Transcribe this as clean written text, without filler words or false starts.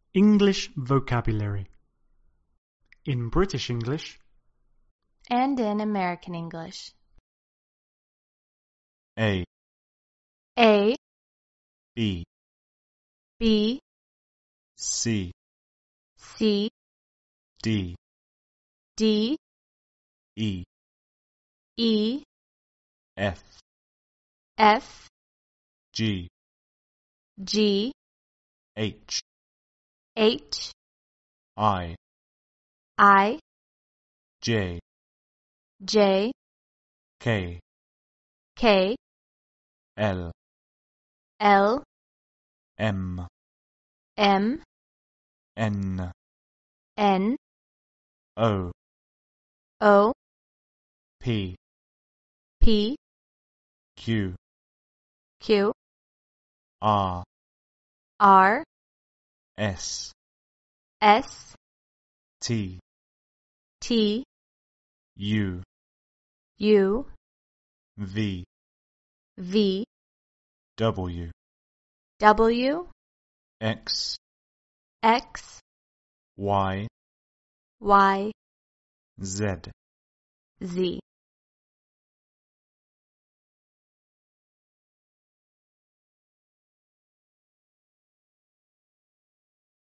English vocabulary. In British English and in American English. A, A, B, B, C, C, D, D, E, E, F, F, G, G, H, H, I, I, J, J, K, K, L, L, M, M, N, N, O, O, P, P, Q, Q, R, R, S, S, T, T, U, U, V, V, W, W, X, X, Y, Y, Z. Z.